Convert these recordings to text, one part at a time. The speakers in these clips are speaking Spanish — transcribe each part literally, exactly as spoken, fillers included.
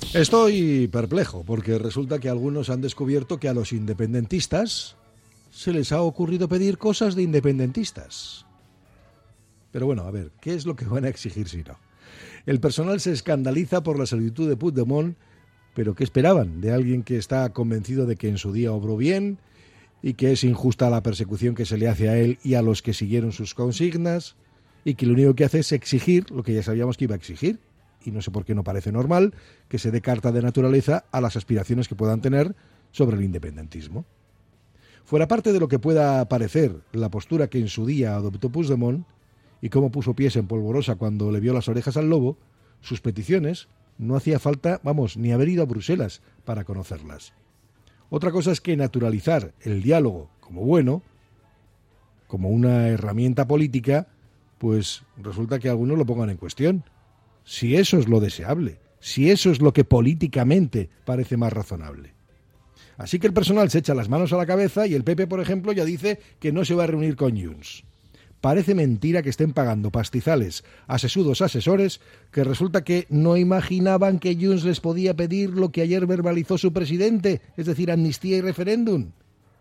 Estoy perplejo porque resulta que algunos han descubierto que a los independentistas se les ha ocurrido pedir cosas de independentistas. Pero bueno, a ver, ¿qué es lo que van a exigir si no? El personal se escandaliza por la solicitud de Puigdemont, pero ¿qué esperaban de alguien que está convencido de que en su día obró bien y que es injusta la persecución que se le hace a él y a los que siguieron sus consignas y que lo único que hace es exigir lo que ya sabíamos que iba a exigir? Y no sé por qué no parece normal que se dé carta de naturaleza a las aspiraciones que puedan tener sobre el independentismo. Fuera parte de lo que pueda parecer la postura que en su día adoptó Puigdemont y cómo puso pies en polvorosa cuando le vio las orejas al lobo, sus peticiones no hacía falta, vamos, ni haber ido a Bruselas para conocerlas. Otra cosa es que naturalizar el diálogo como bueno, como una herramienta política, pues resulta que algunos lo pongan en cuestión. Si eso es lo deseable, si eso es lo que políticamente parece más razonable. Así que el personal se echa las manos a la cabeza y el P P, por ejemplo, ya dice que no se va a reunir con Junts. Parece mentira que estén pagando pastizales a sesudos asesores que resulta que no imaginaban que Junts les podía pedir lo que ayer verbalizó su presidente, es decir, amnistía y referéndum.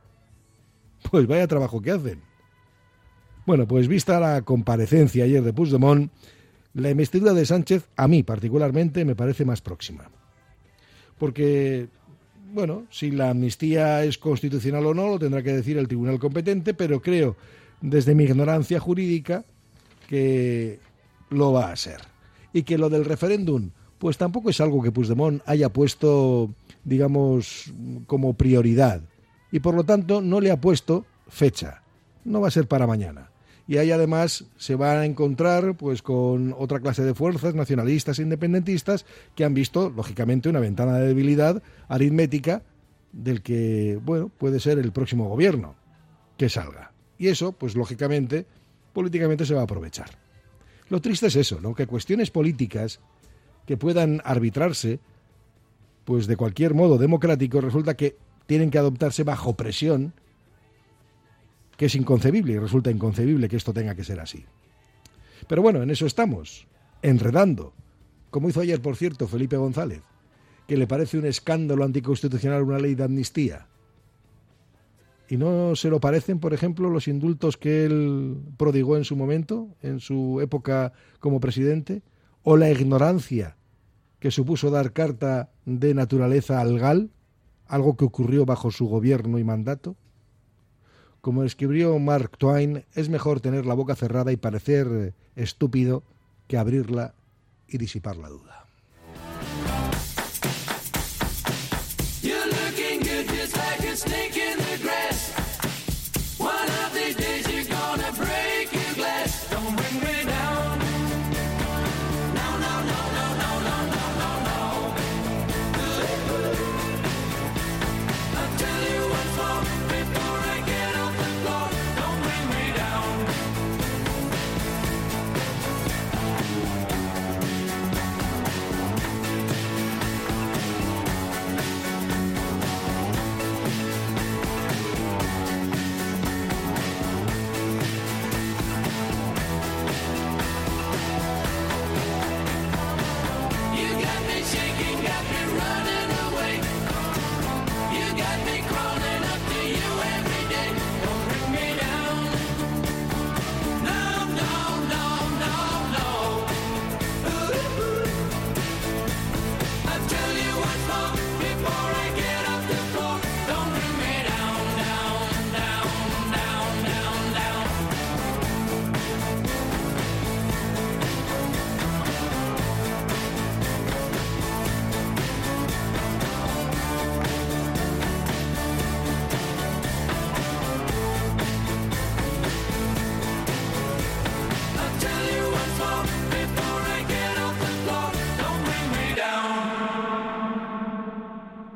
Pues vaya trabajo que hacen. Bueno, pues vista la comparecencia ayer de Puigdemont, la investidura de Sánchez, a mí particularmente, me parece más próxima. Porque, bueno, si la amnistía es constitucional o no, lo tendrá que decir el tribunal competente, pero creo, desde mi ignorancia jurídica, que lo va a ser. Y que lo del referéndum, pues tampoco es algo que Puigdemont haya puesto, digamos, como prioridad. Y por lo tanto no le ha puesto fecha. No va a ser para mañana. Y ahí además se va a encontrar pues con otra clase de fuerzas nacionalistas e independentistas que han visto, lógicamente, una ventana de debilidad aritmética del que, bueno, puede ser el próximo gobierno que salga. Y eso, pues lógicamente, políticamente se va a aprovechar. Lo triste es eso, ¿no? Que cuestiones políticas que puedan arbitrarse, pues de cualquier modo democrático, resulta que tienen que adoptarse bajo presión, que es inconcebible y resulta inconcebible que esto tenga que ser así. Pero bueno, en eso estamos, enredando, como hizo ayer, por cierto, Felipe González, que le parece un escándalo anticonstitucional una ley de amnistía. ¿Y no se lo parecen, por ejemplo, los indultos que él prodigó en su momento, en su época como presidente? ¿O la ignorancia que supuso dar carta de naturaleza al G A L, algo que ocurrió bajo su gobierno y mandato? Como escribió Mark Twain, es mejor tener la boca cerrada y parecer estúpido que abrirla y disipar la duda.